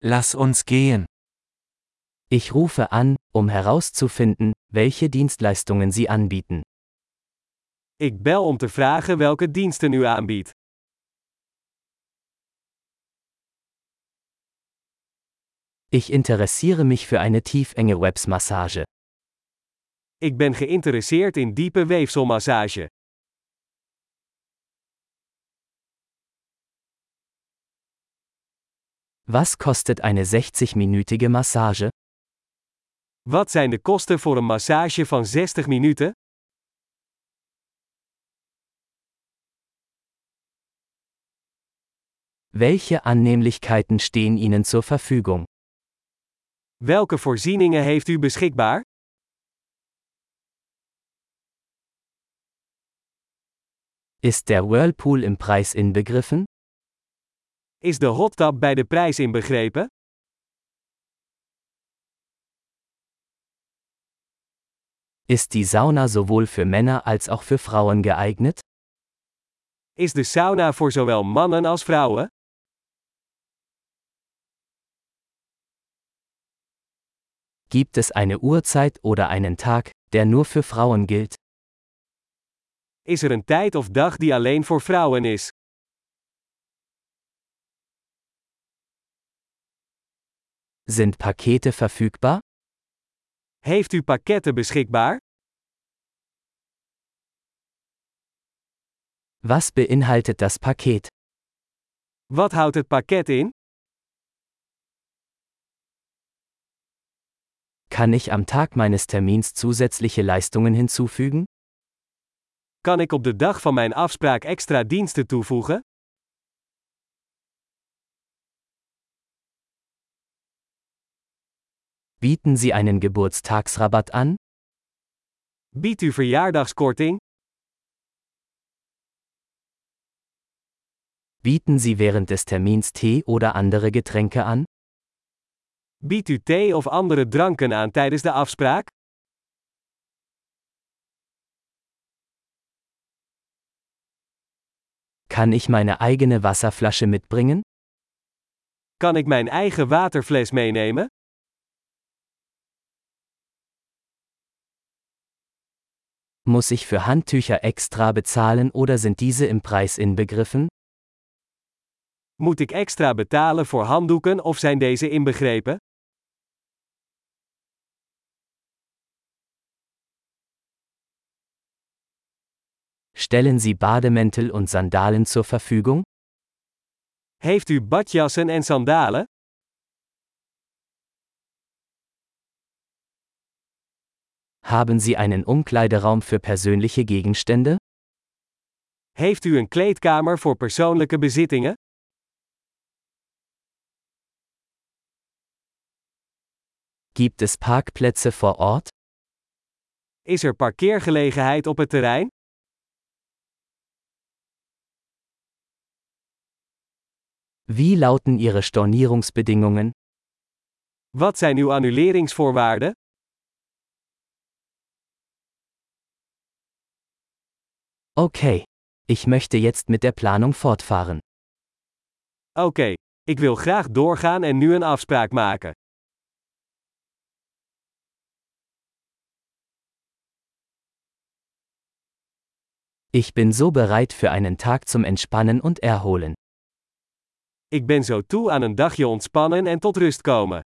Lass uns gehen. Ich rufe an, um herauszufinden, welche Dienstleistungen Sie anbieten. Ik bel om te vragen welke diensten u aanbiedt. Ich interessiere mich für eine Tiefenge-Webs-Massage. Ik ben geïnteresseerd in diepe weefselmassage. Was kostet eine 60-minütige Massage? Wat zijn de kosten voor een massage van 60 minuten? Welche Annehmlichkeiten stehen Ihnen zur Verfügung? Welke voorzieningen heeft u beschikbaar? Ist der Whirlpool im Preis inbegriffen? Is de hot tub bij de prijs inbegrepen? Ist die Sauna sowohl für Männer als auch für Frauen geeignet? Is de sauna voor zowel mannen als vrouwen? Gibt es eine Uhrzeit oder einen Tag, der nur für Frauen gilt? Is er een tijd of dag die alleen voor vrouwen is? Sind Pakete verfügbar? Heeft u pakketten beschikbaar? Was beinhaltet das Paket? Wat houdt het pakket in? Kann ich am Tag meines Termins zusätzliche Leistungen hinzufügen? Kan ik op de dag van mijn afspraak extra diensten toevoegen? Bieten Sie einen Geburtstagsrabatt an? Biedt u verjaardagskorting? Bieten Sie während des Termins Tee oder andere Getränke an? Biedt u thee of andere dranken aan tijdens de afspraak? Kann ich meine eigene Wasserflasche mitbringen? Kan ik mijn eigen waterfles meenemen? Muss ich für Handtücher extra bezahlen oder sind diese im Preis inbegriffen? Moet ik extra betalen voor handdoeken of zijn deze inbegrepen? Stellen Sie Bademäntel und Sandalen zur Verfügung? Heeft u badjassen en sandalen? Haben Sie einen Umkleideraum für persönliche Gegenstände? Heeft u een kleedkamer voor persoonlijke bezittingen? Gibt es Parkplätze vor Ort? Is er parkeergelegenheid op het terrein? Wie lauten Ihre Stornierungsbedingungen? Wat zijn uw annuleringsvoorwaarden? Okay. Ich möchte jetzt mit der Planung fortfahren. Oké, ik wil graag doorgaan en nu een afspraak maken. Ich bin so bereit für einen Tag zum Entspannen und Erholen. Ik ben zo toe aan een dagje ontspannen en tot rust komen.